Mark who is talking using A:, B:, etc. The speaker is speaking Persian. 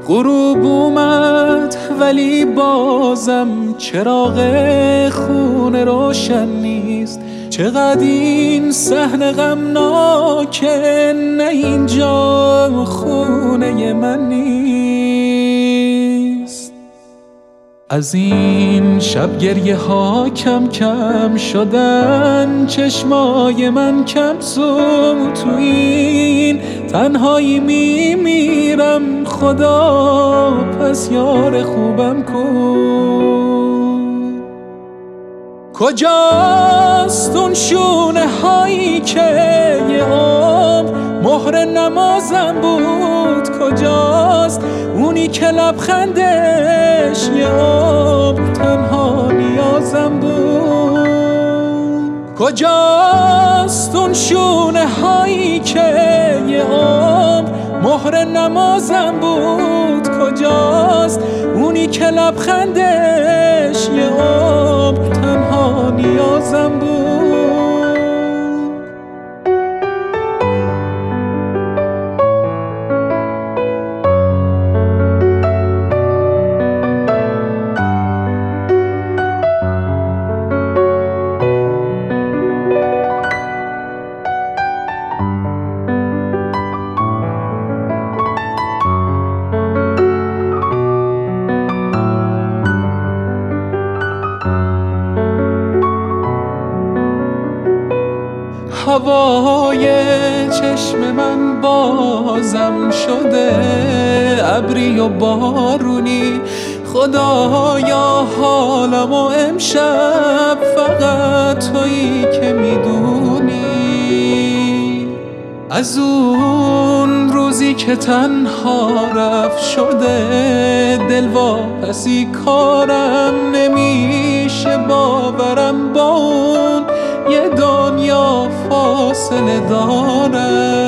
A: غروب اومد ولی بازم چراغ خونه روشن نیست. چقدر این صحنه غمناکه، نه اینجا خونه من نیست. از این شب گریه ها کم کم شدن، چشمای من کم زود تو این تنهایی میمیرم. خدا پس یار خوبم کجاست اون شونه هایی که یه عمر مهر نمازم بود؟ کجاست اونی که لبخندش یه عمر تنها نیازم بود؟ کجاست اون شونه هایی که یه عمر مهر نمازم بود؟ کجاست اونی که لبخندش یه عمر تنها نیازم بود؟ هوای چشم من بازم شده ابری و بارونی. خدایا حالمو امشب فقط تویی که میدونی. از اون روزی که تنها رفت شده دل واپسی کارم نمیشه، باورم با اون یه دنیا فاصله داره.